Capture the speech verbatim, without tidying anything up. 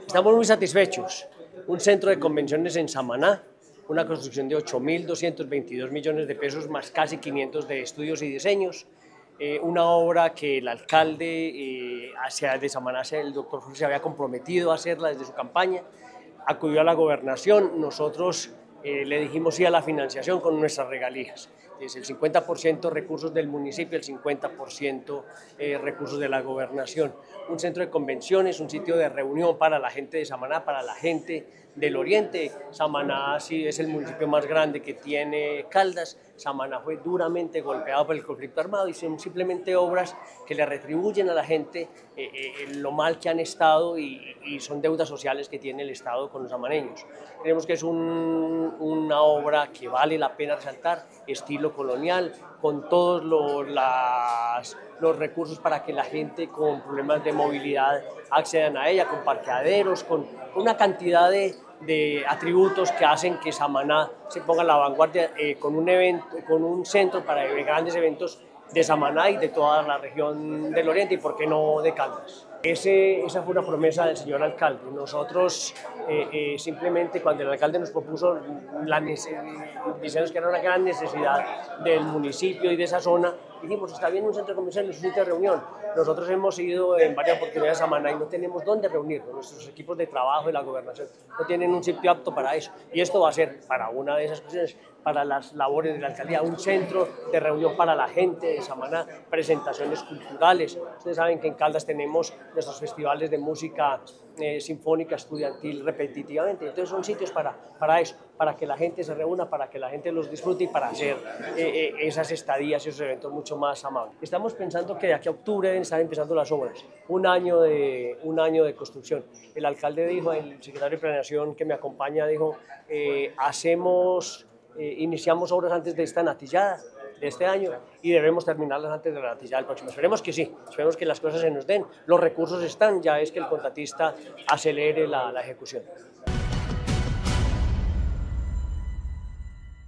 Estamos muy satisfechos. Un centro de convenciones en Samaná, una construcción de ocho mil doscientos veintidós millones de pesos más casi quinientos de estudios y diseños. Eh, una obra que el alcalde eh, hacia, de Samaná, el doctor Jorge, se había comprometido a hacerla desde su campaña. Acudió a la gobernación, nosotros eh, le dijimos sí a la financiación con nuestras regalías. Es el cincuenta por ciento recursos del municipio, el cincuenta por ciento eh, recursos de la gobernación. Un centro de convenciones, un sitio de reunión para la gente de Samaná, para la gente del oriente. Samaná sí es el municipio más grande que tiene Caldas. Samaná fue duramente golpeado por el conflicto armado y son simplemente obras que le retribuyen a la gente eh, eh, lo mal que han estado y, y son deudas sociales que tiene el Estado con los samaneños. Creemos que es un, una obra que vale la pena resaltar, estilo colonial, con todos los, las, los recursos para que la gente con problemas de movilidad accedan a ella, con parqueaderos, con, con una cantidad de, de atributos que hacen que Samaná se ponga a la vanguardia eh, con, un evento, con un centro para grandes eventos de Samaná y de toda la región del oriente y por qué no de Caldas. Ese, esa fue una promesa del señor alcalde. Nosotros eh, eh, simplemente cuando el alcalde nos propuso la necesidad, que era una gran necesidad del municipio y de esa zona, dijimos, está bien un centro de convenciones, un sitio de reunión. Nosotros hemos ido en varias oportunidades a Samaná y no tenemos dónde reunirnos. Nuestros equipos de trabajo de la gobernación no tienen un sitio apto para eso. Y esto va a ser para una de esas cuestiones, para las labores de la alcaldía, un centro de reunión para la gente de Samaná, presentaciones culturales. Ustedes saben que en Caldas tenemos nuestros festivales de música eh, sinfónica estudiantil repetitivamente. Entonces son sitios para, para eso, para que la gente se reúna, para que la gente los disfrute y para hacer eh, eh, esas estadías y esos eventos mucho más amables. Estamos pensando que de aquí a octubre deben estar empezando las obras, un año de, un año de construcción. El alcalde dijo, el secretario de Planeación que me acompaña dijo, eh, hacemos... Eh, iniciamos obras antes de esta natillada de este año y debemos terminarlas antes de la natillada del próximo. Esperemos que sí, esperemos que las cosas se nos den, los recursos están, ya es que el contratista acelere la, la ejecución.